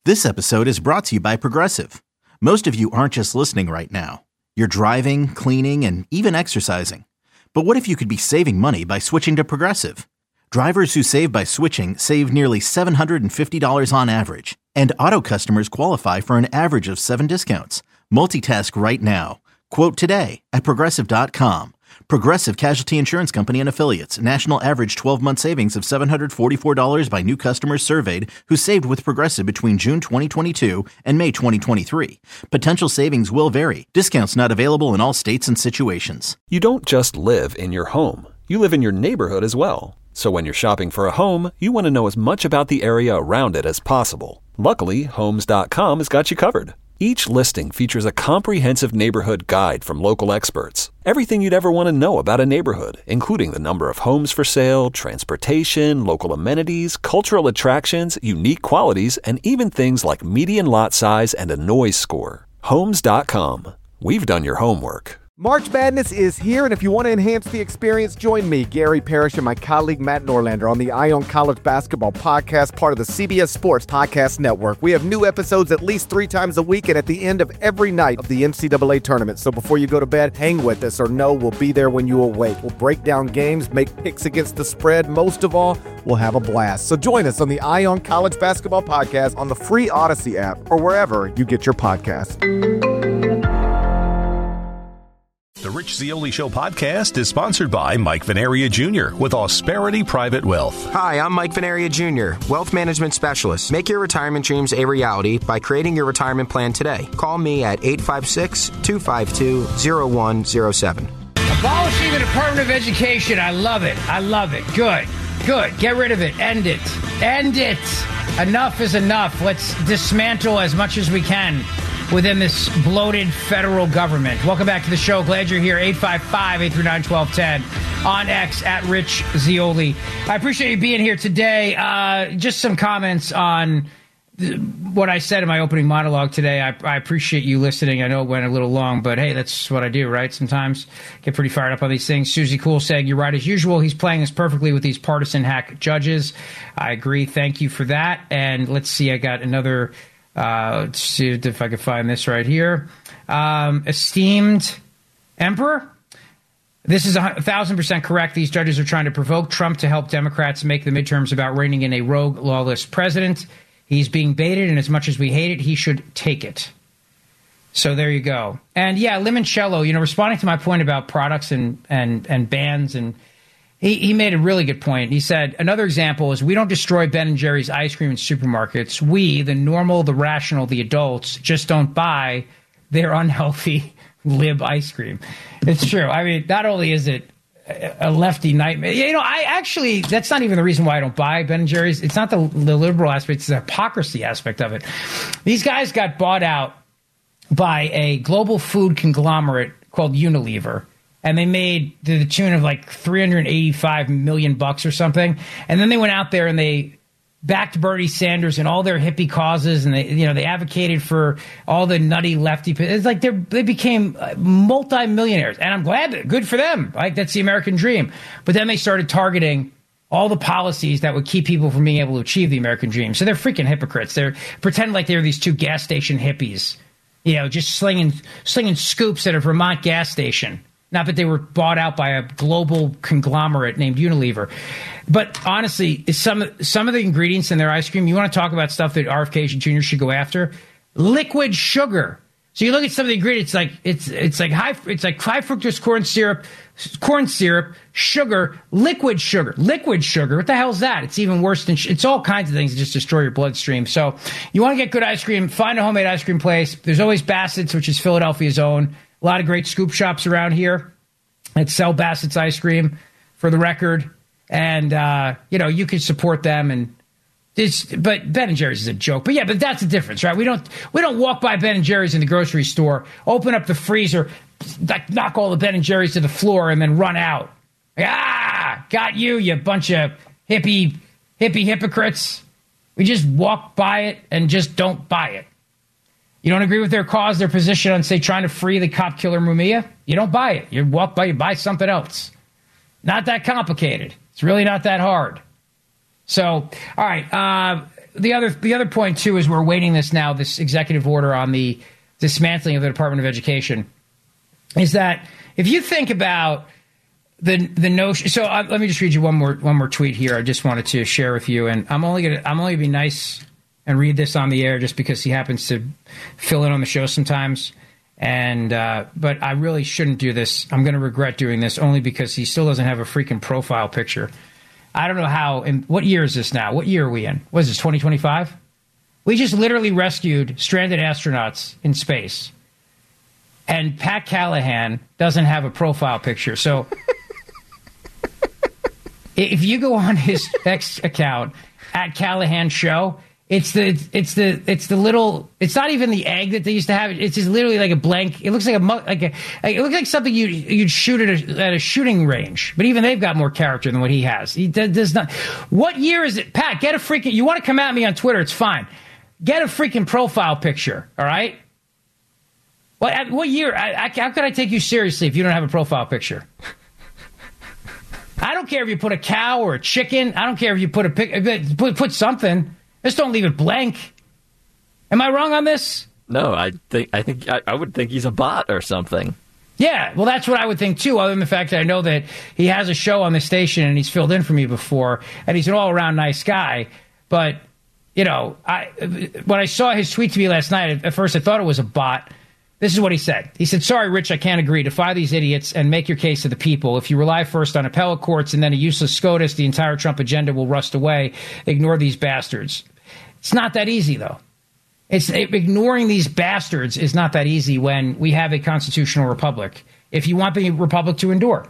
This episode is brought to you by Progressive. Most of you aren't just listening right now. You're driving, cleaning, and even exercising. But what if you could be saving money by switching to Progressive? Drivers who save by switching save nearly $750 on average. And auto customers qualify for an average of 7 discounts. Multitask right now. Quote today at Progressive.com. Progressive Casualty Insurance Company and Affiliates. National average 12-month savings of $744 by new customers surveyed who saved with Progressive between June 2022 and May 2023. Potential savings will vary. Discounts not available in all states and situations. You don't just live in your home. You live in your neighborhood as well. So when you're shopping for a home, you want to know as much about the area around it as possible. Luckily, Homes.com has got you covered. Each listing features a comprehensive neighborhood guide from local experts. Everything you'd ever want to know about a neighborhood, including the number of homes for sale, transportation, local amenities, cultural attractions, unique qualities, and even things like median lot size and a noise score. Homes.com. We've done your homework. March Madness is here, and if you want to enhance the experience, join me, Gary Parrish, and my colleague Matt Norlander on the Ion College Basketball Podcast, part of the CBS Sports Podcast Network. We have new episodes at least 3 times a week and at the end of every night of the NCAA tournament. So before you go to bed, hang with us or know we'll be there when you awake. We'll break down games, make picks against the spread. Most of all, we'll have a blast. So join us on the Ion College Basketball Podcast on the free Odyssey app or wherever you get your podcasts. The Rich Zeoli Show podcast is sponsored by Mike Venaria Jr. with Ausperity Private Wealth. Hi, I'm Mike Venaria Jr., Wealth Management Specialist. Make your retirement dreams a reality by creating your retirement plan today. Call me at 856-252-0107. Abolishing the Department of Education. I love it. I love it. Good. Good. Get rid of it. End it. End it. Enough is enough. Let's dismantle as much as we can within this bloated federal government. Welcome back to the show. Glad you're here. 855-839-1210 on X at Rich Zeoli. I appreciate you being here today. Just some comments on what I said in my opening monologue today. I appreciate you listening. I know it went a little long, but hey, that's what I do, right? Sometimes get pretty fired up on these things. Susie Cool saying, you're right as usual. He's playing this perfectly with these partisan hack judges. I agree. Thank you for that. And let's see, I got another... let's see if I can find this right here. Esteemed Emperor, this is 1,000% correct. These judges are trying to provoke Trump to help Democrats make the midterms about reining in a rogue, lawless president. He's being baited, and as much as we hate it, he should take it. So there you go. And yeah, Limoncello, responding to my point about products and bans, and he made a really good point. He said, another example is we don't destroy Ben & Jerry's ice cream in supermarkets. We, the normal, the rational, the adults, just don't buy their unhealthy lib ice cream. It's true. I mean, not only is it a lefty nightmare, that's not even the reason why I don't buy Ben & Jerry's. It's not the liberal aspect, it's the hypocrisy aspect of it. These guys got bought out by a global food conglomerate called Unilever. And they made to the tune of like $385 million or something. And then they went out there and they backed Bernie Sanders and all their hippie causes. And they advocated for all the nutty lefty. It's like they became multimillionaires. And I'm glad, good for them. Like, that's the American dream. But then they started targeting all the policies that would keep people from being able to achieve the American dream. So they're freaking hypocrites. They're pretending like they're these 2 gas station hippies, just slinging scoops at a Vermont gas station. Not that they were bought out by a global conglomerate named Unilever. But honestly, some of the ingredients in their ice cream, you want to talk about stuff that RFK Jr. should go after? Liquid sugar. So you look at some of the ingredients, like it's like high fructose corn syrup, sugar, liquid sugar. Liquid sugar. What the hell is that? It's even worse than it's all kinds of things that just destroy your bloodstream. So you want to get good ice cream, find a homemade ice cream place. There's always Bassett's, which is Philadelphia's own. A lot of great scoop shops around here that sell Bassett's ice cream, for the record. And, you can support them. But Ben & Jerry's is a joke. But yeah, but that's the difference, right? We don't walk by Ben & Jerry's in the grocery store, open up the freezer, knock all the Ben & Jerry's to the floor, and then run out. Got you bunch of hippie hypocrites. We just walk by it and just don't buy it. You don't agree with their cause, their position on, say, trying to free the cop killer Mumia? You don't buy it. You walk by, you buy something else. Not that complicated. It's really not that hard. So, all right. the other point too is we're awaiting this executive order on the dismantling of the Department of Education. Is that if you think about the notion? So let me just read you one more tweet here. I just wanted to share with you, and I'm only gonna be nice and read this on the air just because he happens to fill in on the show sometimes. And but I really shouldn't do this. I'm going to regret doing this only because he still doesn't have a freaking profile picture. I don't know how. What year is this now? What year are we in? What is this, 2025? We just literally rescued stranded astronauts in space. And Pat Callahan doesn't have a profile picture. So if you go on his X account, @CallahanShow, it's not even the egg that they used to have. It's just literally like a blank. It looks like it looks like something you'd shoot at a shooting range. But even they've got more character than what he has. He does not. What year is it, Pat? Get a freaking. You want to come at me on Twitter? It's fine. Get a freaking profile picture. All right. What year? How could I take you seriously if you don't have a profile picture? I don't care if you put a cow or a chicken. I don't care if you put put something. Just don't leave it blank. Am I wrong on this? No, I would think he's a bot or something. Yeah, well, that's what I would think too. Other than the fact that I know that he has a show on the station and he's filled in for me before, and he's an all-around nice guy. But you know, when I saw his tweet to me last night, at first I thought it was a bot. This is what he said. He said, "Sorry, Rich, I can't agree. Defy these idiots and make your case to the people. If you rely first on appellate courts and then a useless SCOTUS, the entire Trump agenda will rust away. Ignore these bastards." It's not that easy, though. Ignoring these bastards is not that easy when we have a constitutional republic. If you want the republic to endure,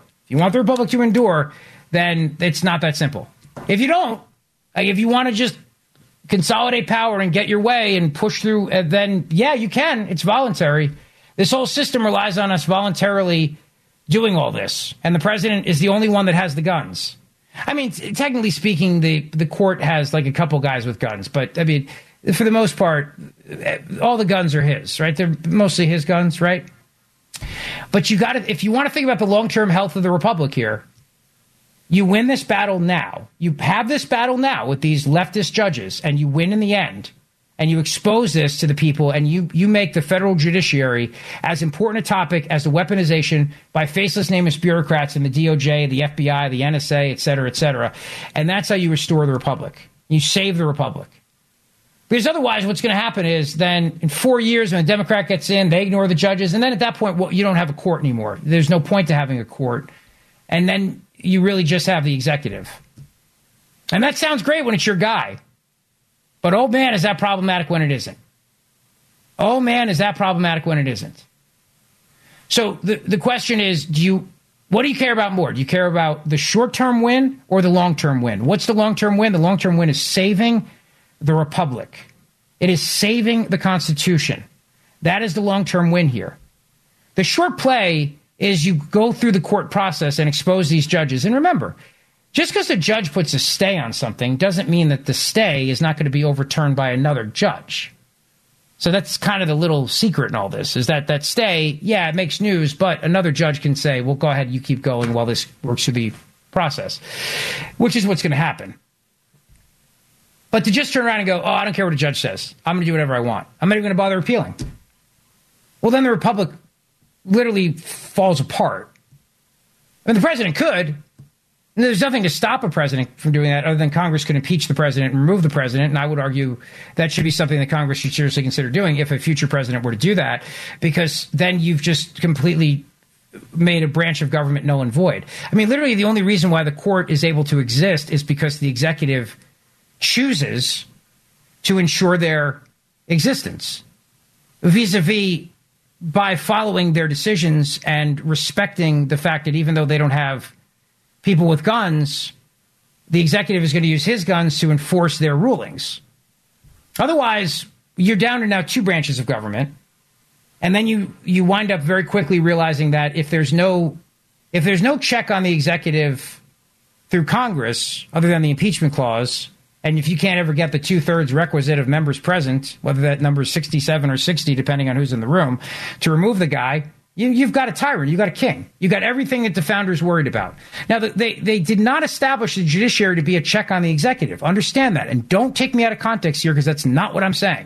then it's not that simple. If you don't, if you want to just consolidate power and get your way and push through, then yeah, you can. It's voluntary. This whole system relies on us voluntarily doing all this. And the president is the only one that has the guns. I mean, technically speaking, the court has like a couple guys with guns. But, I mean, for the most part, all the guns are his, right? They're mostly his guns, right? But you got to, if you want to think about the long-term health of the republic here, you win this battle now. You have this battle now with these leftist judges, and you win in the end. And you expose this to the people, and you make the federal judiciary as important a topic as the weaponization by faceless, nameless bureaucrats in the DOJ, the FBI, the NSA, et cetera, et cetera. And that's how you restore the republic. You save the republic. Because otherwise, what's going to happen is then in 4 years, when a Democrat gets in, they ignore the judges. And then at that point, well, you don't have a court anymore. There's no point to having a court. And then you really just have the executive. And that sounds great when it's your guy. But, oh, man, is that problematic when it isn't. Oh, man, is that problematic when it isn't. So the question is, what do you care about more? Do you care about the short-term win or the long-term win? What's the long-term win? The long-term win is saving the republic. It is saving the Constitution. That is the long-term win here. The short play is you go through the court process and expose these judges. And remember, just because a judge puts a stay on something doesn't mean that the stay is not going to be overturned by another judge. So that's kind of the little secret in all this, is that stay, yeah, it makes news, but another judge can say, well, go ahead, you keep going while this works through the process, which is what's going to happen. But to just turn around and go, oh, I don't care what a judge says. I'm going to do whatever I want. I'm not even going to bother appealing. Well, then the republic literally falls apart. I mean, the president could. And there's nothing to stop a president from doing that other than Congress could impeach the president and remove the president. And I would argue that should be something that Congress should seriously consider doing if a future president were to do that, because then you've just completely made a branch of government null and void. I mean, literally the only reason why the court is able to exist is because the executive chooses to ensure their existence vis-a-vis by following their decisions and respecting the fact that even though they don't have people with guns, the executive is going to use his guns to enforce their rulings. Otherwise, you're down to now two branches of government. And then you wind up very quickly realizing that if there's no check on the executive through Congress, other than the impeachment clause, and if you can't ever get the 2/3 requisite of members present, whether that number is 67 or 60, depending on who's in the room, to remove the guy, You've got a tyrant. You've got a king. You've got everything that the founders worried about. Now, they did not establish the judiciary to be a check on the executive. Understand that. And don't take me out of context here, because that's not what I'm saying.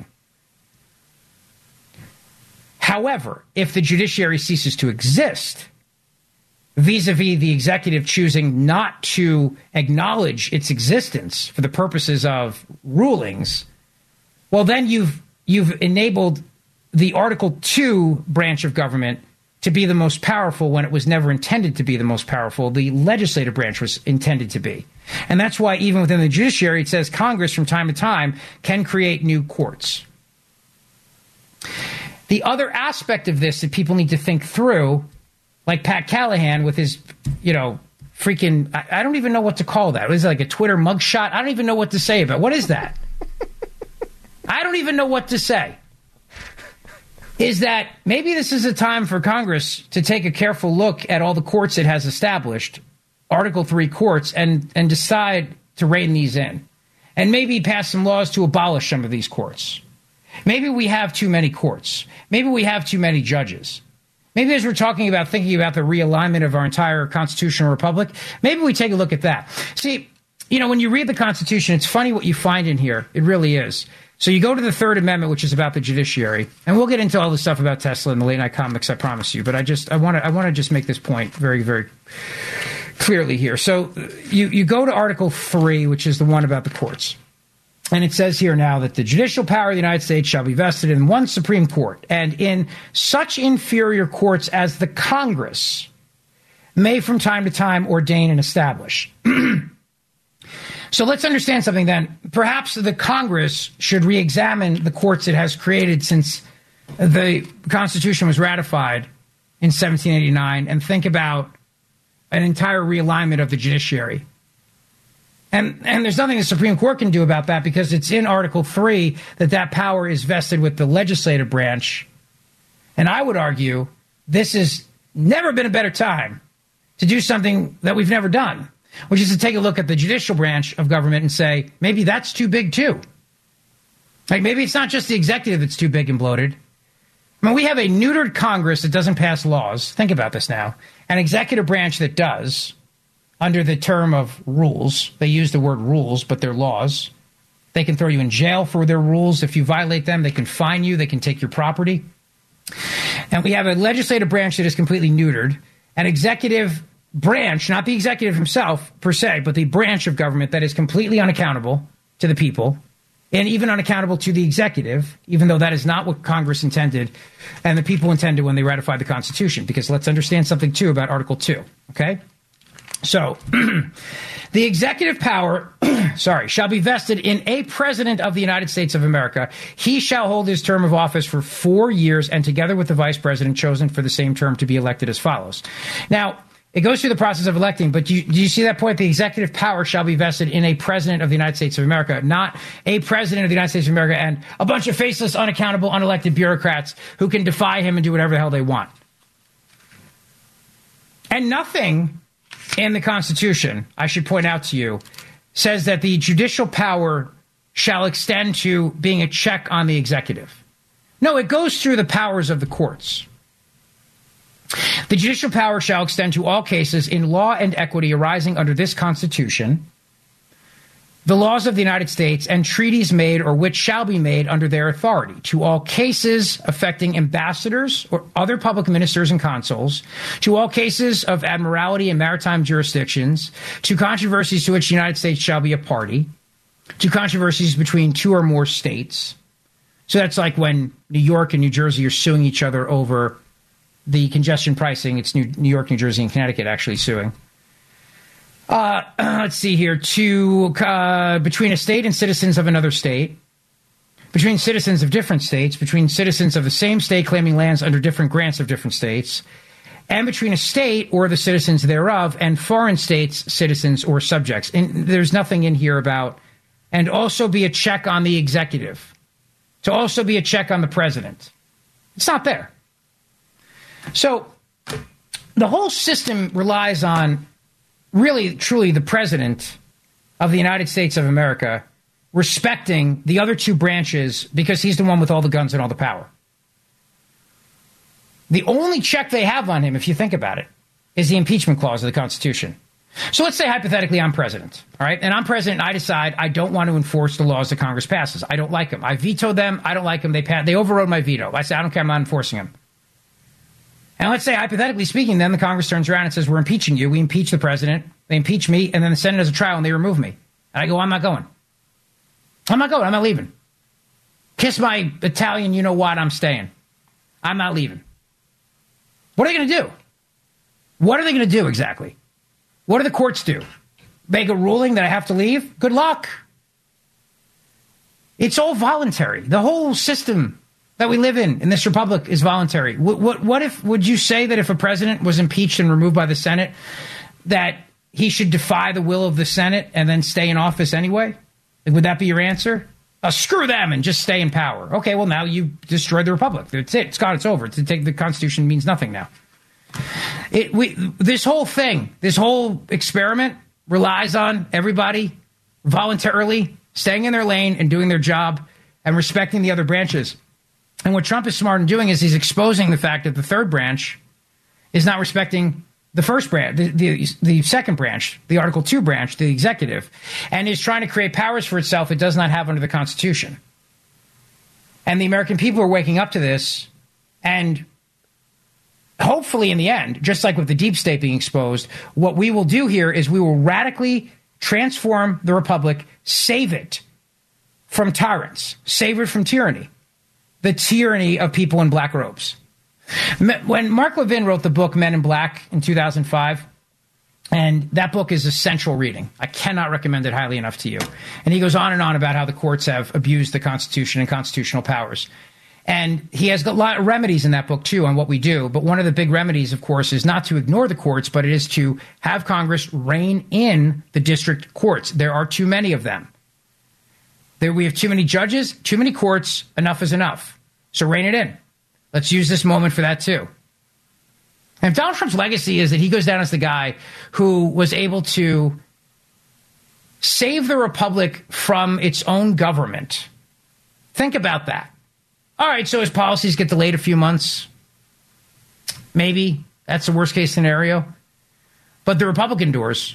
However, if the judiciary ceases to exist, vis-a-vis the executive choosing not to acknowledge its existence for the purposes of rulings, well, then you've enabled the Article 2 branch of government to be the most powerful when it was never intended to be the most powerful. The legislative branch was intended to be. And that's why even within the judiciary, it says Congress from time to time can create new courts. The other aspect of this that people need to think through, like Pat Callahan with his, freaking, I don't even know what to call that. Is it like a Twitter mugshot? I don't even know what to say about it. What is that? I don't even know what to say. Is that maybe this is a time for Congress to take a careful look at all the courts it has established, Article 3 courts, and decide to rein these in. And maybe pass some laws to abolish some of these courts. Maybe we have too many courts. Maybe we have too many judges. Maybe as we're thinking about the realignment of our entire constitutional republic, maybe we take a look at that. See, when you read the Constitution, it's funny what you find in here. It really is. So you go to the Third Amendment, which is about the judiciary, and we'll get into all the stuff about Tesla and the late night comics, I promise you. But I want to just make this point very, very clearly here. So you go to Article 3, which is the one about the courts. And it says here now that the judicial power of the United States shall be vested in one Supreme Court, and in such inferior courts as the Congress may from time to time ordain and establish. So let's understand something then. Perhaps the Congress should re-examine the courts it has created since the Constitution was ratified in 1789 and think about an entire realignment of the judiciary. And there's nothing the Supreme Court can do about that, because it's in Article 3 that power is vested with the legislative branch. And I would argue this has never been a better time to do something that we've never done, which is to take a look at the judicial branch of government and say, maybe that's too big too. Like, maybe it's not just the executive that's too big and bloated. I mean, we have a neutered Congress that doesn't pass laws. Think about this now. An executive branch that does, under the term of rules. They use the word rules, but they're laws. They can throw you in jail for their rules. If you violate them, they can fine you. They can take your property. And we have a legislative branch that is completely neutered. An executive branch, not the executive himself per se, but the branch of government that is completely unaccountable to the people, and even unaccountable to the executive, even though that is not what Congress intended and the people intended when they ratified the Constitution. Because let's understand something, too, about Article 2, okay? So, the executive power, shall be vested in a president of the United States of America. He shall hold his term of office for 4 years, and together with the vice president chosen for the same term to be elected as follows. Now, it goes through the process of electing, but do you see that point? The executive power shall be vested in a president of the United States of America, not a president of the United States of America and a bunch of faceless, unaccountable, unelected bureaucrats who can defy him and do whatever the hell they want. And nothing in the Constitution, I should point out to you, says that the judicial power shall extend to being a check on the executive. No, it goes through the powers of the courts. The judicial power shall extend to all cases in law and equity arising under this Constitution, the laws of the United States, and treaties made or which shall be made under their authority, to all cases affecting ambassadors or other public ministers and consuls, to all cases of admiralty and maritime jurisdictions, to controversies to which the United States shall be a party, to controversies between two or more states. So that's like when New York and New Jersey are suing each other over the congestion pricing. It's New York, New Jersey, and Connecticut actually suing. Let's see here. Between a state and citizens of another state, between citizens of different states, between citizens of the same state claiming lands under different grants of different states, and between a state or the citizens thereof and foreign states, citizens or subjects. And there's nothing in here about, and also be a check on the executive, to also be a check on the president. It's not there. So the whole system relies on really, truly the president of the United States of America respecting the other two branches because he's the one with all the guns and all the power. The only check they have on him, if you think about it, is the impeachment clause of the Constitution. So let's say hypothetically I'm president, all right? And I'm president and I decide I don't want to enforce the laws that Congress passes. I don't like them. I vetoed them. I don't like them. They overrode my veto. I say, I don't care. I'm not enforcing them. And let's say, hypothetically speaking, then the Congress turns around and says, we're impeaching you. We impeach the president. They impeach me. And then the Senate has a trial and they remove me. And I go, I'm not going. I'm not going. I'm not leaving. Kiss my Italian, you know what? I'm staying. I'm not leaving. What are they going to do? What are they going to do exactly? What do the courts do? Make a ruling that I have to leave? Good luck. It's all voluntary. The whole system that we live in this republic is voluntary. Would you say that if a president was impeached and removed by the Senate, that he should defy the will of the Senate and then stay in office anyway? Would that be your answer? Screw them and just stay in power. Okay, well, now you destroyed the republic. That's it. It's gone. It's over. To take the Constitution means nothing now. This whole thing, this whole experiment relies on everybody voluntarily staying in their lane and doing their job and respecting the other branches. And what Trump is smart in doing is he's exposing the fact that the third branch is not respecting the first branch, the second branch, the Article 2 branch, the executive, and is trying to create powers for itself it does not have under the Constitution. And the American people are waking up to this, and hopefully in the end, just like with the deep state being exposed, what we will do here is we will radically transform the republic, save it from tyrants, save it from tyranny, the tyranny of people in black robes. When Mark Levin wrote the book Men in Black in 2005, and that book is essential reading. I cannot recommend it highly enough to you. And he goes on and on about how the courts have abused the Constitution and constitutional powers. And he has got a lot of remedies in that book, too, on what we do. But one of the big remedies, of course, is not to ignore the courts, but it is to have Congress rein in the district courts. There are too many of them. We have too many judges, too many courts. Enough is enough. So rein it in. Let's use this moment for that, too. And Donald Trump's legacy is that he goes down as the guy who was able to save the republic from its own government. Think about that. All right, so his policies get delayed a few months. Maybe. That's the worst case scenario. But the Republican doors.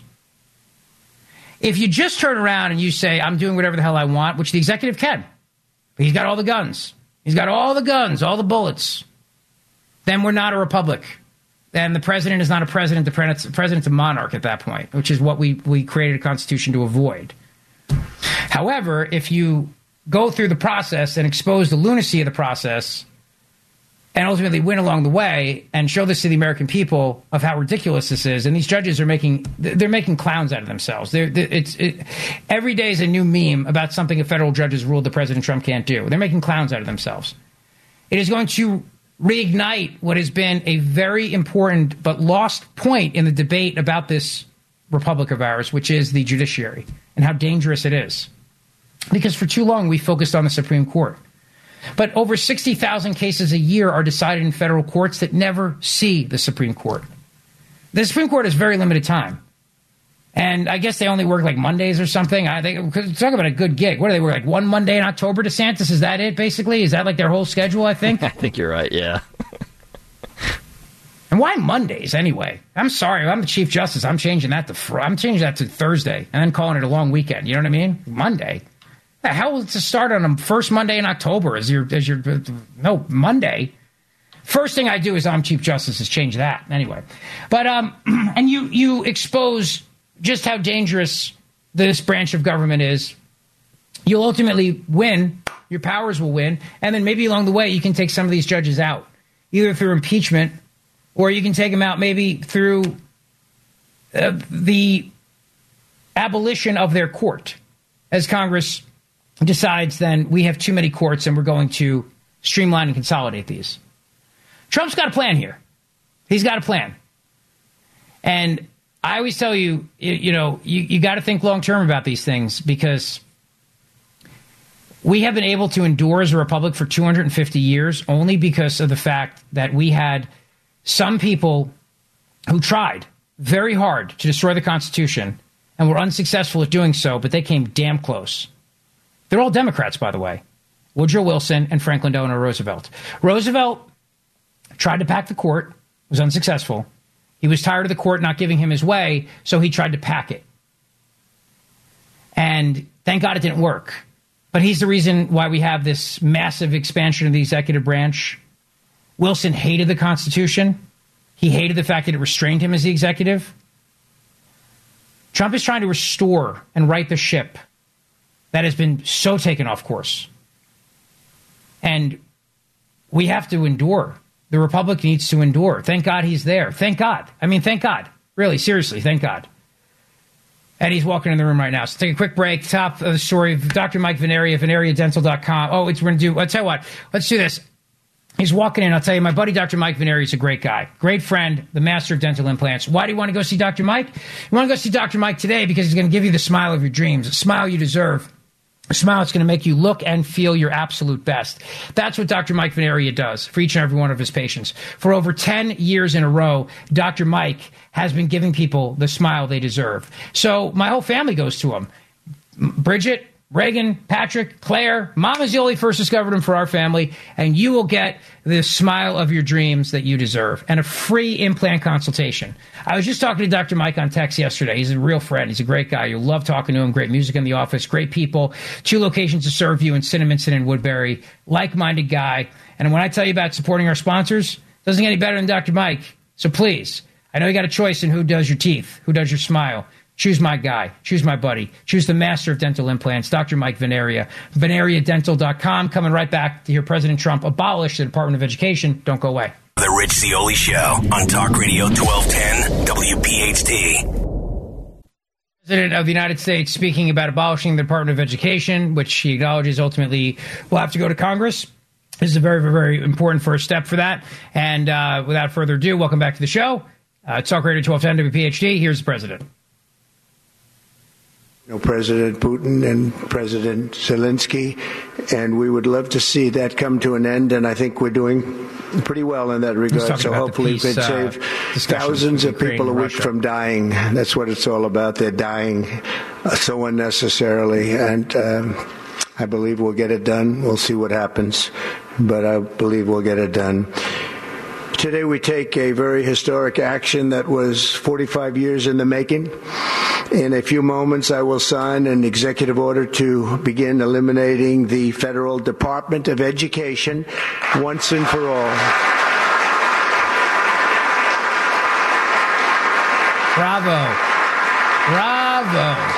If you just turn around and you say, I'm doing whatever the hell I want, which the executive can, but he's got all the guns. He's got all the guns, all the bullets. Then we're not a republic. Then the president is not a president. The president's a monarch at that point, which is what we created a constitution to avoid. However, if you go through the process and expose the lunacy of the process and ultimately win along the way and show this to the American people of how ridiculous this is, and these judges are making clowns out of themselves. Every day is a new meme about something a federal judge has ruled that President Trump can't do. They're making clowns out of themselves. It is going to reignite what has been a very important but lost point in the debate about this republic of ours, which is the judiciary and how dangerous it is. Because for too long we focused on the Supreme Court. But over 60,000 cases a year are decided in federal courts that never see the Supreme Court. The Supreme Court has very limited time. And I guess they only work like Mondays or something. Talk about a good gig. What do they work, like one Monday in October, DeSantis? Is that it, basically? Is that like their whole schedule, I think? I think you're right, yeah. And why Mondays, anyway? I'm sorry. I'm the Chief Justice. I'm changing that to Thursday and then calling it a long weekend. You know what I mean? Monday. The hell to start on the first Monday in October no, Monday. First thing I do as I'm Chief Justice is change that anyway. But and you expose just how dangerous this branch of government is. You'll ultimately win. Your powers will win, and then maybe along the way you can take some of these judges out, either through impeachment, or you can take them out maybe through the abolition of their court, as Congress decides then we have too many courts and we're going to streamline and consolidate these. Trump's got a plan here. He's got a plan. And I always tell you, you got to think long term about these things, because we have been able to endure as a republic for 250 years only because of the fact that we had some people who tried very hard to destroy the Constitution and were unsuccessful at doing so, but they came damn close. They're all Democrats, by the way. Woodrow Wilson and Franklin Delano Roosevelt. Roosevelt tried to pack the court, was unsuccessful. He was tired of the court not giving him his way, so he tried to pack it. And thank God it didn't work. But he's the reason why we have this massive expansion of the executive branch. Wilson hated the Constitution. He hated the fact that it restrained him as the executive. Trump is trying to restore and right the ship that has been so taken off course. And we have to endure. The Republic needs to endure. Thank God he's there. Thank God. I mean, thank God. Really, seriously, thank God. And he's walking in the room right now. So take a quick break. Top of the story, Dr. Mike Veneria, VeneriaDental.com. Oh, we're going to do, I'll tell you what, let's do this. He's walking in. I'll tell you, my buddy, Dr. Mike Veneria, is a great guy. Great friend, the master of dental implants. Why do you want to go see Dr. Mike? You want to go see Dr. Mike today because he's going to give you the smile of your dreams, a smile you deserve. A smile that's going to make you look and feel your absolute best. That's what Dr. Mike Veneria does for each and every one of his patients. For over 10 years in a row, Dr. Mike has been giving people the smile they deserve. So my whole family goes to him. Bridget, Reagan, Patrick, Claire, Mama Zioli first discovered him for our family, and you will get the smile of your dreams that you deserve and a free implant consultation. I was just talking to Dr. Mike on text yesterday. He's a real friend. He's a great guy. You'll love talking to him. Great music in the office. Great people. 2 locations to serve you in Cinnaminson and Woodbury. Like-minded guy. And when I tell you about supporting our sponsors, it doesn't get any better than Dr. Mike. So please, I know you got a choice in who does your teeth, who does your smile. Choose my guy. Choose my buddy. Choose the master of dental implants, Dr. Mike Veneria. VeneriaDental.com. Coming right back to hear President Trump abolish the Department of Education. Don't go away. The Rich Zeoli Show on Talk Radio 1210 WPHT. President of the United States speaking about abolishing the Department of Education, which he acknowledges ultimately will have to go to Congress. This is a very, very important first step for that. And without further ado, welcome back to the show. Talk Radio 1210 WPHT. Here's the president. President Putin and President Zelensky, and we would love to see that come to an end, and I think we're doing pretty well in that regard. So hopefully we can save thousands of people a week from dying. That's what it's all about. They're dying so unnecessarily, and I believe we'll get it done. We'll see what happens, but I believe we'll get it done. Today we take a very historic action that was 45 years in the making. In a few moments, I will sign an executive order to begin eliminating the Federal Department of Education once and for all. Bravo. Bravo.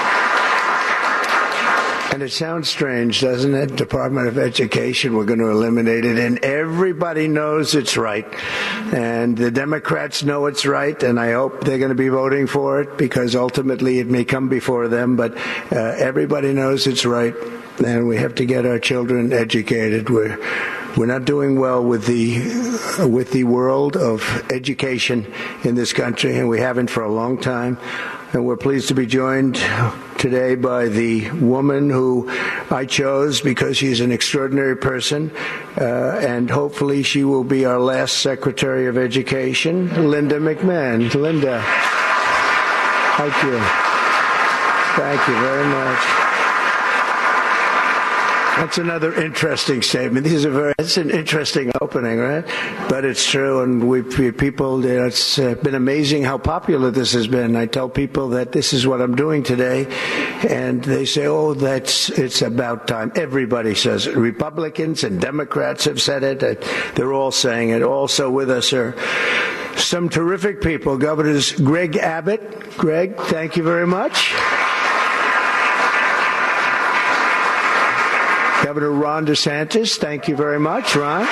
And it sounds strange, doesn't it? Department of Education, we're going to eliminate it. And everybody knows it's right. And the Democrats know it's right. And I hope they're going to be voting for it because ultimately it may come before them. But everybody knows it's right. And we have to get our children educated. We're not doing well with the world of education in this country. And we haven't for a long time. And we're pleased to be joined today by the woman who I chose because she's an extraordinary person, and hopefully she will be our last Secretary of Education, Linda McMahon. Linda, thank you. Thank you very much. That's another interesting statement. It's an interesting opening, right? But it's true, and it's been amazing how popular this has been. I tell people that this is what I'm doing today, and they say, it's about time. Everybody says it. Republicans and Democrats have said it. They're all saying it. Also with us are some terrific people. Governors Greg Abbott. Greg, thank you very much. Governor Ron DeSantis, thank you very much, Ron.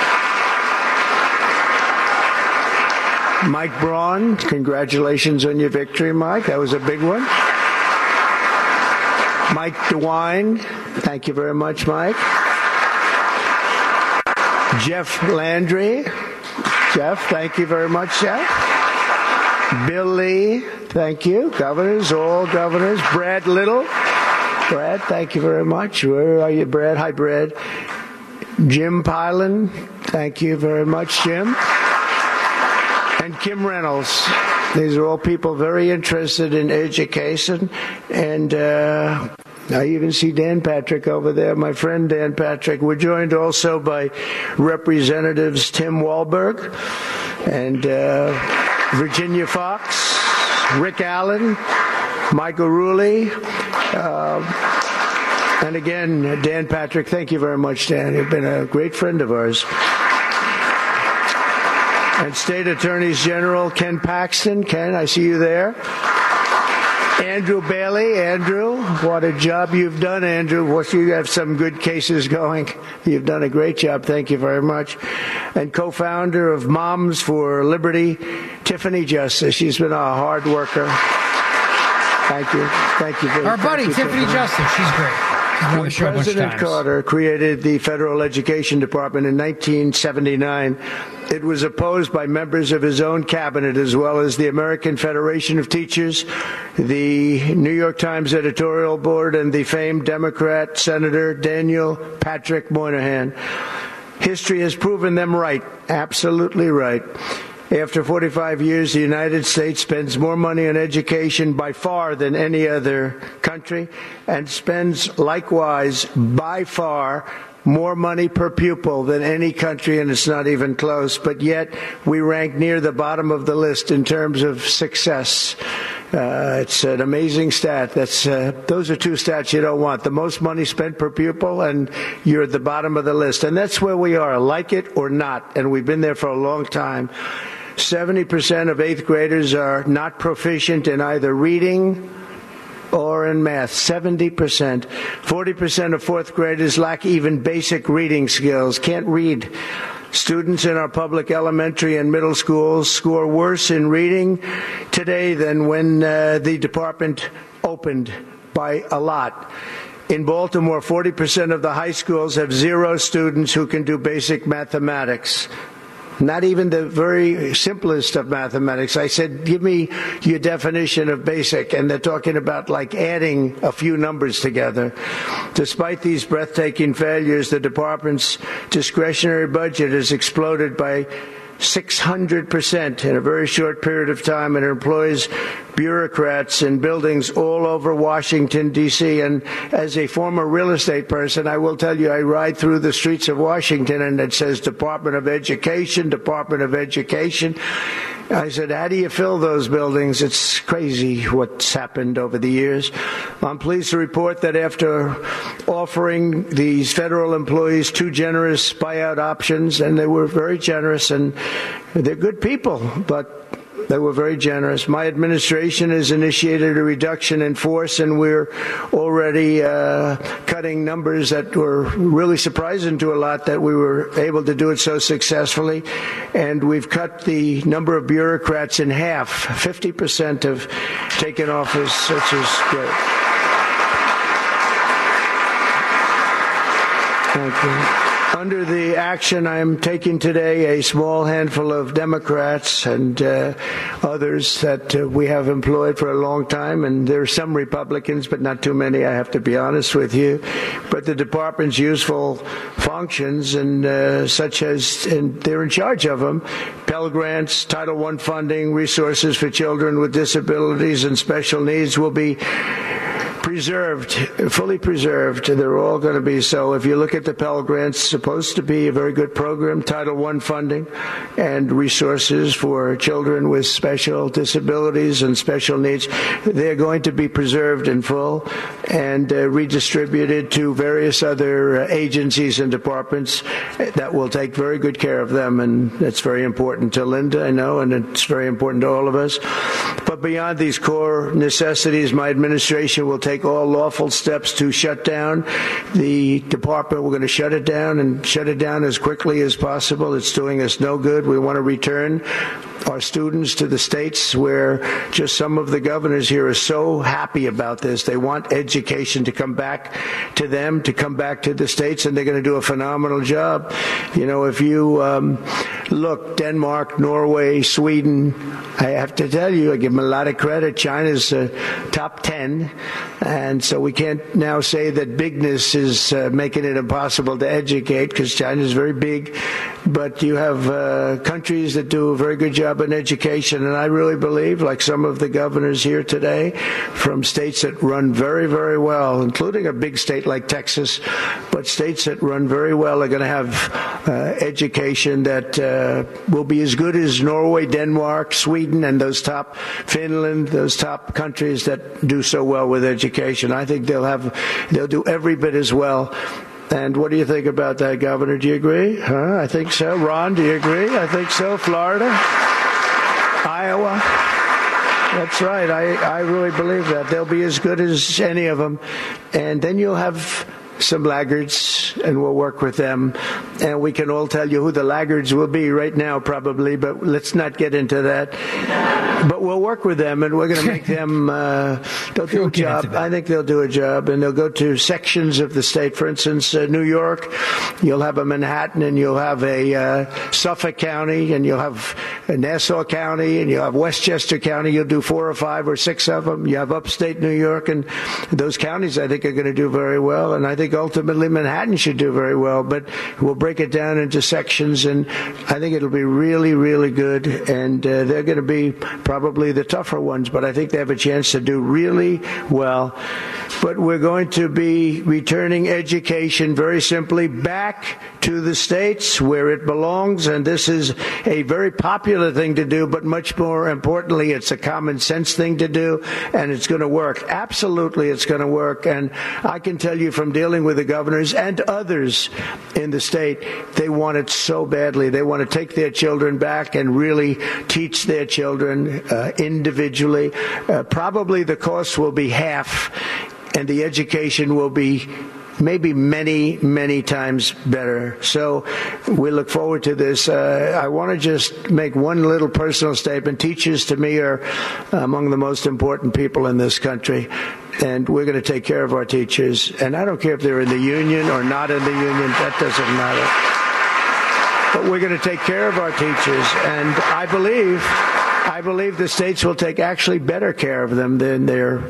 Mike Braun, congratulations on your victory, Mike. That was a big one. Mike DeWine, thank you very much, Mike. Jeff Landry. Jeff, thank you very much, Jeff. Bill Lee, thank you. Governors, all governors. Brad Little. Brad, thank you very much. Where are you, Brad? Hi, Brad. Jim Pilan, thank you very much, Jim. And Kim Reynolds. These are all people very interested in education, and I even see Dan Patrick over there, my friend Dan Patrick. We're joined also by Representatives Tim Walberg and Virginia Fox, Rick Allen, Michael Rulli, and again, Dan Patrick. Thank you very much, Dan. You've been a great friend of ours. And State Attorneys General Ken Paxton. Ken, I see you there. Andrew Bailey. Andrew, what a job you've done, Andrew. You have some good cases going. You've done a great job. Thank you very much. And co-founder of Moms for Liberty, Tiffany Justice. She's been a hard worker. Thank you. Thank you. Our buddy, Tiffany Justice. She's great. When President Carter created the Federal Education Department in 1979, it was opposed by members of his own cabinet, as well as the American Federation of Teachers, the New York Times editorial board, and the famed Democrat Senator Daniel Patrick Moynihan. History has proven them right, absolutely right. After 45 years, the United States spends more money on education by far than any other country, and spends likewise by far more money per pupil than any country, and it's not even close. But yet we rank near the bottom of the list in terms of success. It's an amazing stat. Those are two stats you don't want. The most money spent per pupil, and you're at the bottom of the list. And that's where we are, like it or not. And we've been there for a long time. 70% of 8th graders are not proficient in either reading or in math. 70%. 40% of 4th graders lack even basic reading skills, can't read. Students in our public elementary and middle schools score worse in reading today than when the department opened, by a lot. In Baltimore, 40% of the high schools have 0 students who can do basic mathematics. Not even the very simplest of mathematics. I said, give me your definition of basic, and they're talking about like adding a few numbers together. Despite these breathtaking failures, the department's discretionary budget has exploded by 600% in a very short period of time, and it employs bureaucrats in buildings all over Washington, D.C. And as a former real estate person, I will tell you, I ride through the streets of Washington and it says Department of Education, Department of Education. I said, how do you fill those buildings? It's crazy what's happened over the years. I'm pleased to report that after offering these federal employees 2 generous buyout options, and they were very generous, and they're good people, but they were very generous. My administration has initiated a reduction in force, and we're already cutting numbers that were really surprising to a lot, that we were able to do it so successfully. And we've cut the number of bureaucrats in half. 50% have taken office, which is great. Thank you. Under the action I'm taking today, a small handful of Democrats and others that we have employed for a long time, and there are some Republicans, but not too many, I have to be honest with you. But the department's useful functions, and such as, and they're in charge of them, Pell Grants, Title I funding, resources for children with disabilities and special needs will be preserved, fully preserved. They're all going to be so. If you look at the Pell Grants, supposed to be a very good program, Title I funding and resources for children with special disabilities and special needs. They're going to be preserved in full and redistributed to various other agencies and departments that will take very good care of them. And that's very important to Linda, I know, and it's very important to all of us. But beyond these core necessities, my administration will take all lawful steps to shut down the department. We're going to shut it down, and shut it down as quickly as possible. It's doing us no good. We want to return our students to the states, where just some of the governors here are so happy about this. They want education to come back to them, to come back to the states, and they're going to do a phenomenal job. You know, if you look, Denmark, Norway, Sweden, I have to tell you, I give them a lot of credit. China's top 10, and so we can't now say that bigness is making it impossible to educate, because China's very big. But you have countries that do a very good job in education, and I really believe, like some of the governors here today, from states that run very, very well, including a big state like Texas, but states that run very well are going to have education that will be as good as Norway, Denmark, Sweden, and those top, Finland, those top countries that do so well with education. I think they'll do every bit as well. And what do you think about that, Governor? Do you agree? Huh? I think so. Ron, do you agree? I think so. Florida? Iowa? That's right. I really believe that. They'll be as good as any of them. And then you'll have some laggards, and we'll work with them. And we can all tell you who the laggards will be right now, probably, but let's not get into that. But we'll work with them, and we're going to make them, they'll do a job. I think they'll do a job, and they'll go to sections of the state. For instance, New York, you'll have a Manhattan, and you'll have a Suffolk County, and you'll have a Nassau County, and you'll have Westchester County. You'll do 4 or 5 or 6 of them. You have upstate New York, and those counties, I think, are going to do very well. And I think ultimately Manhattan should do very well, but we'll break it down into sections, and I think it'll be really, really good. And they're going to be probably the tougher ones, but I think they have a chance to do really well. But we're going to be returning education very simply back to the states where it belongs, and this is a very popular thing to do, but much more importantly, it's a common sense thing to do, and it's going to work. Absolutely, it's going to work. And I can tell you from dealing with the governors and others in the state, they want it so badly. They want to take their children back and really teach their children individually. Probably the cost will be half, and the education will be maybe many, many times better. So we look forward to this. I want to just make one little personal statement. Teachers, to me, are among the most important people in this country, and we're going to take care of our teachers. And I don't care if they're in the union or not in the union. That doesn't matter. But we're going to take care of our teachers, and I believe the states will take actually better care of them than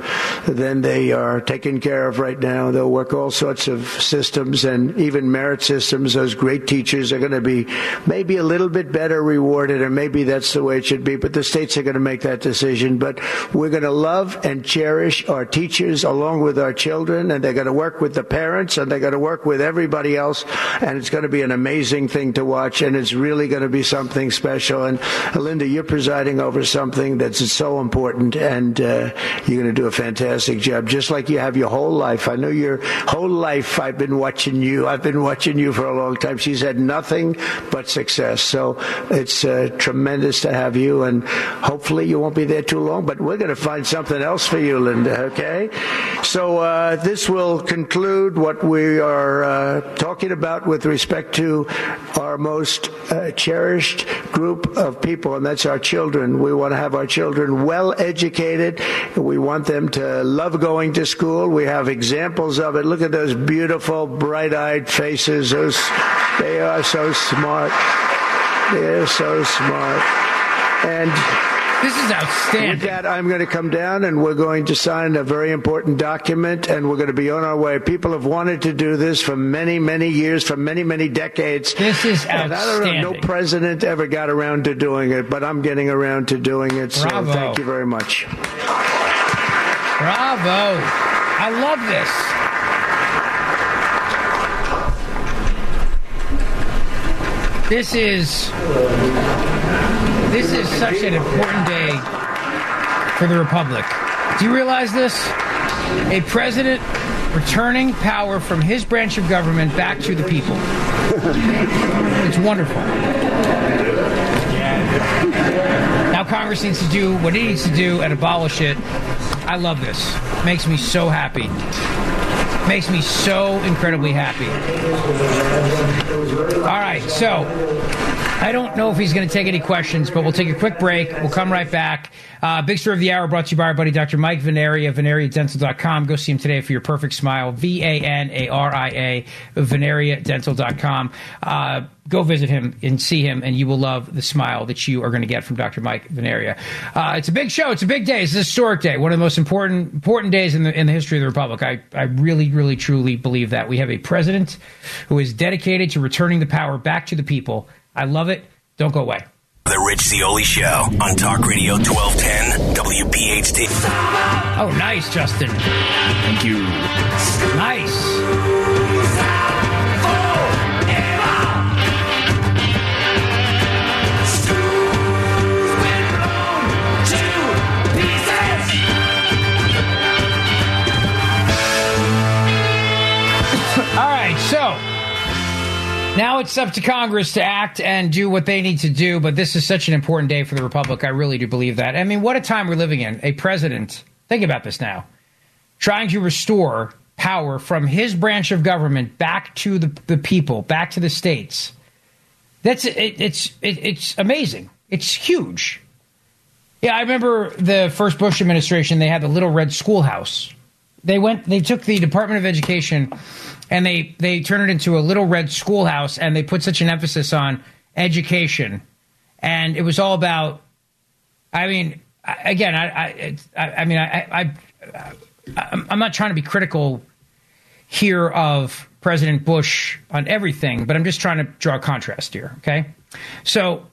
they are taken care of right now. They'll work all sorts of systems and even merit systems. Those great teachers are going to be maybe a little bit better rewarded, and maybe that's the way it should be. But the states are going to make that decision. But we're going to love and cherish our teachers along with our children, and they're going to work with the parents, and they're going to work with everybody else. And it's going to be an amazing thing to watch, and it's really going to be something special. And Linda, you're presiding over something that's so important, and you're going to do a fantastic job, just like you have your whole life. I know your whole life I've been watching you. I've been watching you for a long time. She's had nothing but success. So it's tremendous to have you, and hopefully you won't be there too long, but we're going to find something else for you, Linda, okay? So this will conclude what we are talking about with respect to our most cherished group of people, and that's our children. We want to have our children well educated. We want them to love going to school. We have examples of it. Look at those beautiful, bright-eyed faces. They are so smart. They're so smart. And this is outstanding. With that, I'm going to come down, and we're going to sign a very important document, and we're going to be on our way. People have wanted to do this for many, many years, for many, many decades. This is outstanding. And I don't know, no president ever got around to doing it, but I'm getting around to doing it. So Bravo. Thank you very much. Bravo. I love this. This is such an important day for the Republic. Do you realize this? A president returning power from his branch of government back to the people. It's wonderful. Now Congress needs to do what it needs to do and abolish it. I love this. Makes me so happy. Makes me so incredibly happy. All right, so I don't know if he's going to take any questions, but we'll take a quick break. We'll come right back. Big Story of the Hour brought to you by our buddy Dr. Mike Veneria, VeneriaDental.com. Go see him today for your perfect smile. VANARIA, VeneriaDental.com. Go visit him and see him, and you will love the smile that you are going to get from Dr. Mike Veneria. It's a big show. It's a big day. It's a historic day. One of the most important days in the history of the Republic. I really, really, truly believe that. We have a president who is dedicated to returning the power back to the people. I love it. Don't go away. The Rich Zeoli Show on Talk Radio 1210 WPHT. Oh, nice, Justin. Thank you. Nice. All right, so now it's up to Congress to act and do what they need to do, but this is such an important day for the Republic. I really do believe that. I mean, what a time we're living in. A president, think about this now, trying to restore power from his branch of government back to the people, back to the states. It's amazing. It's huge. Yeah, I remember the first Bush administration, they had the Little Red Schoolhouse. They took the Department of Education and they turned it into a Little Red Schoolhouse, and they put such an emphasis on education. And it was all about, I mean, again, I'm not trying to be critical here of President Bush on everything, but I'm just trying to draw a contrast here, okay? So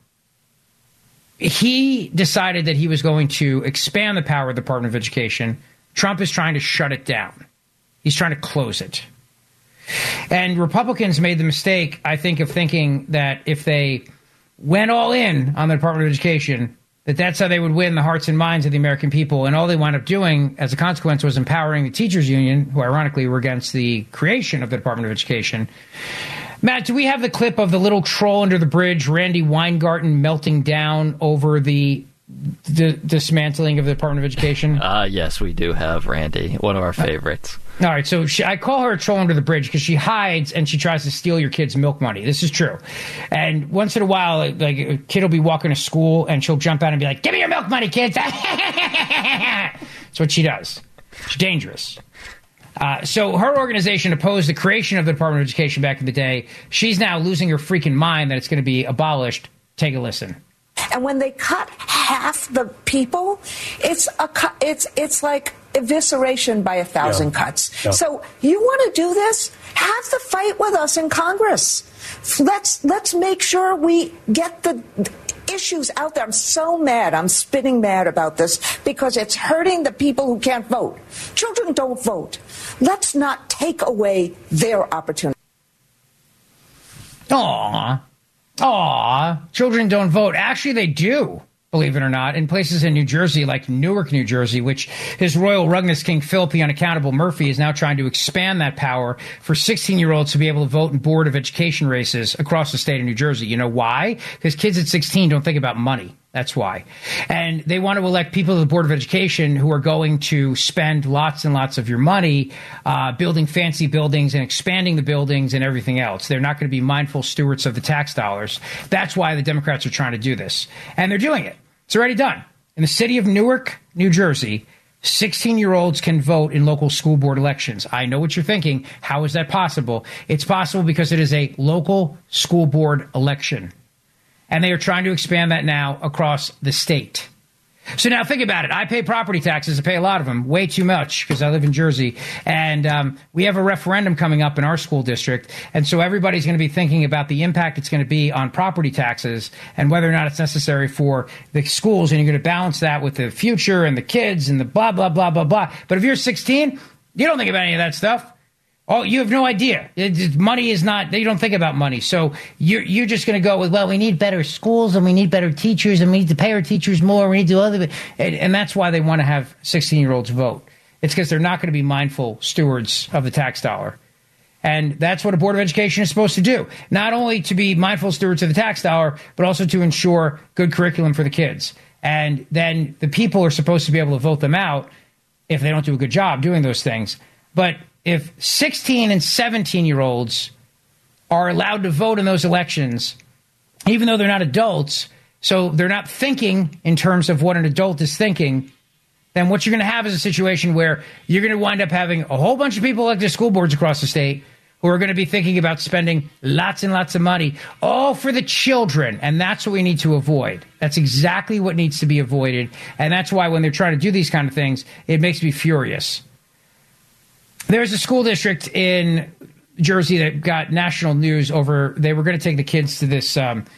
he decided that he was going to expand the power of the Department of Education. Trump is trying to shut it down. He's trying to close it. And Republicans made the mistake, I think, of thinking that if they went all in on the Department of Education, that's how they would win the hearts and minds of the American people. And all they wound up doing as a consequence was empowering the teachers union, who ironically were against the creation of the Department of Education. Matt, do we have the clip of the little troll under the bridge, Randy Weingarten, melting down over the dismantling of the Department of Education? Yes, we do have Randy, one of our favorites. All right, so I call her a troll under the bridge because she hides and she tries to steal your kid's milk money. This is true. And once in a while, like a kid will be walking to school and she'll jump out and be like, "Give me your milk money, kids." That's what she does. She's dangerous. So her organization opposed the creation of the Department of Education back in the day. She's now losing her freaking mind that it's going to be abolished. Take a listen. And when they cut half the people, it's like evisceration by 1,000 cuts. Yeah. So you want to do this? Have the fight with us in Congress. Let's make sure we get the issues out there. I'm so mad. I'm spitting mad about this because it's hurting the people who can't vote. Children don't vote. Let's not take away their opportunity. Aw, children don't vote. Actually, they do, believe it or not, in places in New Jersey, like Newark, New Jersey, which His Royal Rugness King Philip the Unaccountable Murphy is now trying to expand that power for 16-year-olds to be able to vote in Board of Education races across the state of New Jersey. You know why? Because kids at 16 don't think about money. That's why. And they want to elect people to the Board of Education who are going to spend lots and lots of your money building fancy buildings and expanding the buildings and everything else. They're not going to be mindful stewards of the tax dollars. That's why the Democrats are trying to do this. And they're doing it. It's already done. In the city of Newark, New Jersey, 16-year-olds can vote in local school board elections. I know what you're thinking. How is that possible? It's possible because it is a local school board election. And they are trying to expand that now across the state. So now think about it. I pay property taxes. I pay a lot of them, way too much, because I live in Jersey. And we have a referendum coming up in our school district. And so everybody's going to be thinking about the impact it's going to be on property taxes and whether or not it's necessary for the schools. And you're going to balance that with the future and the kids and the blah, blah, blah, blah, blah. But if you're 16, you don't think about any of that stuff. Oh, you have no idea. Money is not, you don't think about money. So you're just going to go with, well, we need better schools and we need better teachers and we need to pay our teachers more. We need to do other, and that's why they want to have 16-year-olds vote. It's because they're not going to be mindful stewards of the tax dollar. And that's what a Board of Education is supposed to do. Not only to be mindful stewards of the tax dollar, but also to ensure good curriculum for the kids. And then the people are supposed to be able to vote them out if they don't do a good job doing those things. But if 16 and 17-year-olds are allowed to vote in those elections, even though they're not adults, so they're not thinking in terms of what an adult is thinking, then what you're going to have is a situation where you're going to wind up having a whole bunch of people elected to school boards across the state who are going to be thinking about spending lots and lots of money, all for the children. And that's what we need to avoid. That's exactly what needs to be avoided. And that's why when they're trying to do these kind of things, it makes me furious. There's a school district in Jersey that got national news over, they were going to take the kids to this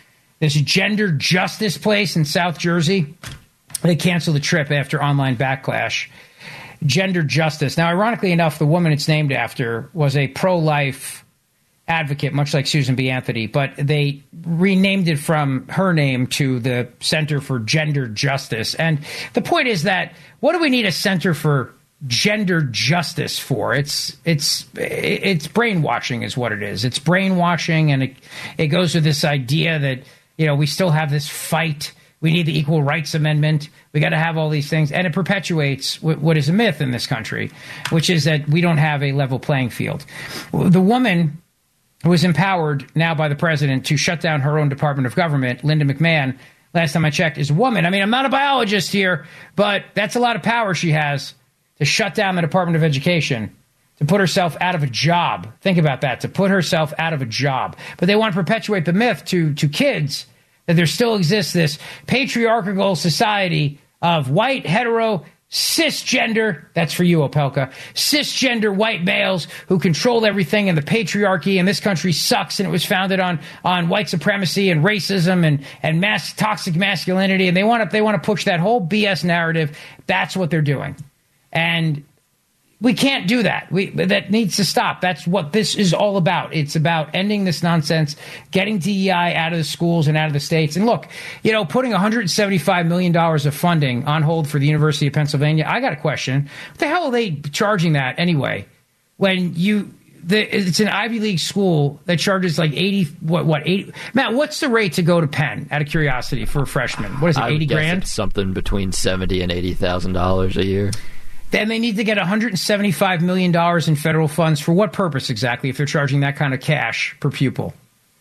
gender justice place in South Jersey. They canceled the trip after online backlash. Gender justice. Now, ironically enough, the woman it's named after was a pro-life advocate, much like Susan B. Anthony, but they renamed it from her name to the Center for Gender Justice. And the point is that, what do we need a Center for Gender Justice for? It's brainwashing is what it is. It's brainwashing, and it goes with this idea that, you know, we still have this fight. We need the Equal Rights Amendment. We got to have all these things. And it perpetuates what is a myth in this country, which is that we don't have a level playing field. The woman who is empowered now by the president to shut down her own Department of Government, Linda McMahon, last time I checked, is a woman. I mean, I'm not a biologist here, but that's a lot of power she has to shut down the Department of Education, to put herself out of a job. Think about that, to put herself out of a job. But they want to perpetuate the myth to kids that there still exists this patriarchal society of white, hetero, cisgender, that's for you, Opelka, cisgender white males who control everything, and the patriarchy in this country sucks, and it was founded on white supremacy and racism and toxic masculinity, and they want to push that whole BS narrative. That's what they're doing. And we can't do that. That needs to stop. That's what this is all about. It's about ending this nonsense, getting DEI out of the schools and out of the states. And look, you know, putting $175 million of funding on hold for the University of Pennsylvania, I got a question. What the hell are they charging that anyway? When it's an Ivy League school that charges like 80. Matt, what's the rate to go to Penn, out of curiosity, for a freshman? What is it, 80 grand? It's something between $70,000 and $80,000 a year. Then they need to get $175 million in federal funds. For what purpose exactly, if they're charging that kind of cash per pupil?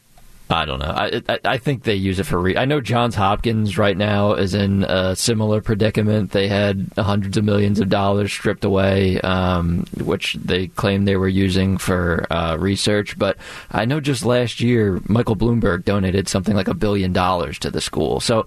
I don't know. I think they use it for I know Johns Hopkins right now is in a similar predicament. They had hundreds of millions of dollars stripped away, which they claim they were using for research. But I know just last year, Michael Bloomberg donated something like $1 billion to the school. So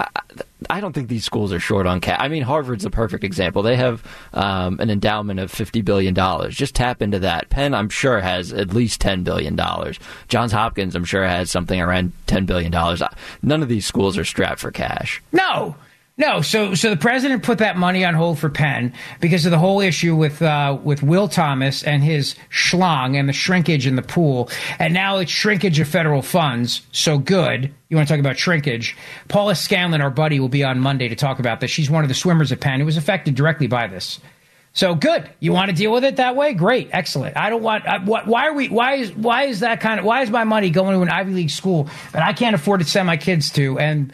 I don't think these schools are short on cash. I mean, Harvard's a perfect example. They have an endowment of $50 billion. Just tap into that. Penn, I'm sure, has at least $10 billion. Johns Hopkins, I'm sure, has something around $10 billion. None of these schools are strapped for cash. No. So the president put that money on hold for Penn because of the whole issue with Will Thomas and his schlong and the shrinkage in the pool. And now it's shrinkage of federal funds. So good. You want to talk about shrinkage? Paula Scanlon, our buddy, will be on Monday to talk about this. She's one of the swimmers at Penn who was affected directly by this. So good. You want to deal with it that way? Great. Excellent. I don't want, why is my money going to an Ivy League school that I can't afford to send my kids to? And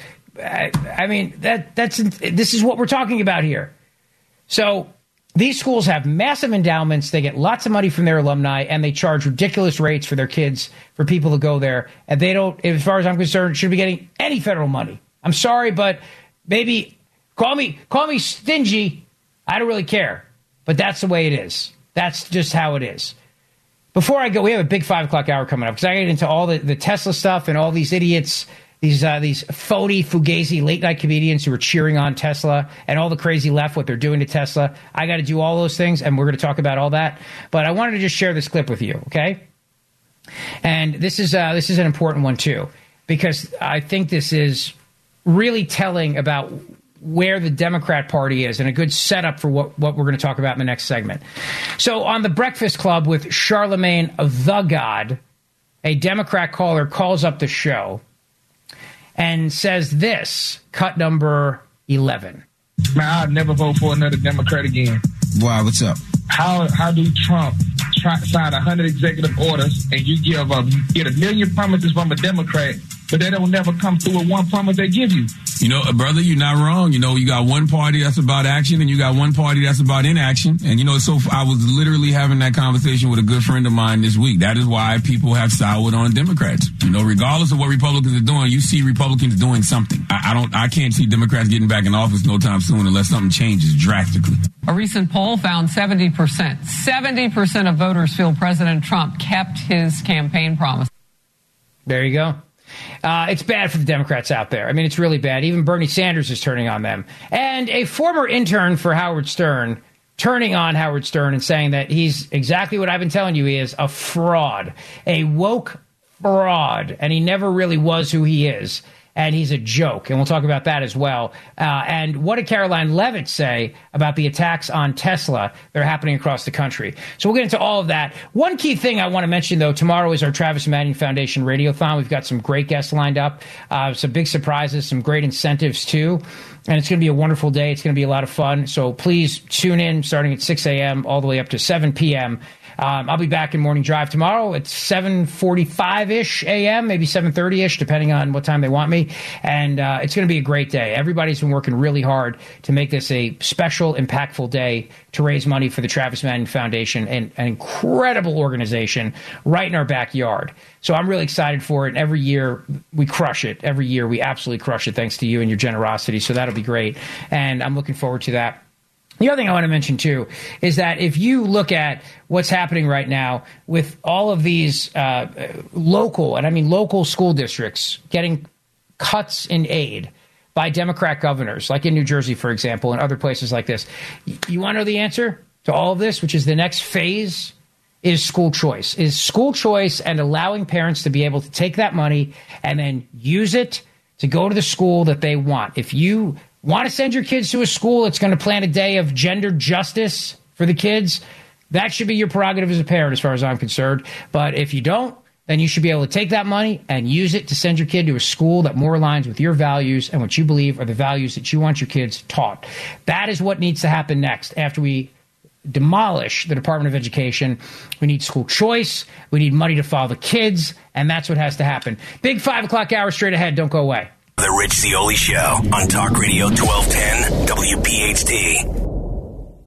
I mean, this is what we're talking about here. So these schools have massive endowments. They get lots of money from their alumni, and they charge ridiculous rates for their kids, for people to go there. And they don't, as far as I'm concerned, should be getting any federal money. I'm sorry, but maybe call me stingy. I don't really care. But that's the way it is. That's just how it is. Before I go, we have a big 5 o'clock hour coming up because I get into all the Tesla stuff and all these idiots, these phony, fugazi late-night comedians who are cheering on Tesla and all the crazy left, what they're doing to Tesla. I got to do all those things, and we're going to talk about all that. But I wanted to just share this clip with you, okay? And this is an important one, too, because I think this is really telling about where the Democrat Party is and a good setup for what we're going to talk about in the next segment. So on the Breakfast Club with Charlemagne the God, a Democrat caller calls up the show and says this, cut number 11. Man, I'll never vote for another Democrat again. Why? What's up? How do Trump sign 100 executive orders and you get 1 million promises from a Democrat but they don't never come through with one promise they give you. You know, brother, you're not wrong. You know, you got one party that's about action and you got one party that's about inaction. And, you know, so I was literally having that conversation with a good friend of mine this week. That is why people have soured on Democrats. You know, regardless of what Republicans are doing, you see Republicans doing something. I can't see Democrats getting back in office no time soon unless something changes drastically. A recent poll found 70% of voters feel President Trump kept his campaign promise. There you go. It's bad for the Democrats out there. I mean, it's really bad. Even Bernie Sanders is turning on them. And a former intern for Howard Stern turning on Howard Stern and saying that he's exactly what I've been telling you. He is a fraud, a woke fraud, and he never really was who he is. And he's a joke. And we'll talk about that as well. And what did Caroline Leavitt say about the attacks on Tesla that are happening across the country? So we'll get into all of that. One key thing I want to mention, though, tomorrow is our Travis Manning Foundation Radiothon. We've got some great guests lined up, some big surprises, some great incentives, too. And it's going to be a wonderful day. It's going to be a lot of fun. So please tune in starting at 6 a.m. all the way up to 7 p.m. I'll be back in Morning Drive tomorrow at 7:45-ish a.m., maybe 7:30-ish, depending on what time they want me. And it's going to be a great day. Everybody's been working really hard to make this a special, impactful day to raise money for the Travis Manning Foundation, and an incredible organization right in our backyard. So I'm really excited for it. And every year we crush it. Every year we absolutely crush it, thanks to you and your generosity. So that'll be great. And I'm looking forward to that. The other thing I want to mention, too, is that if you look at what's happening right now with all of these local, and I mean local school districts getting cuts in aid by Democrat governors, like in New Jersey, for example, and other places like this, you want to know the answer to all of this, which is the next phase, is school choice. Is school choice and allowing parents to be able to take that money and then use it to go to the school that they want. If you want to send your kids to a school that's going to plan a day of gender justice for the kids, that should be your prerogative as a parent, as far as I'm concerned. But if you don't, then you should be able to take that money and use it to send your kid to a school that more aligns with your values and what you believe are the values that you want your kids taught. That is what needs to happen next after we demolish the Department of Education. We need school choice. We need money to follow the kids. And that's what has to happen. Big 5 o'clock hour straight ahead. Don't go away. The Rich Zeoli Show on Talk Radio 1210 WPHT.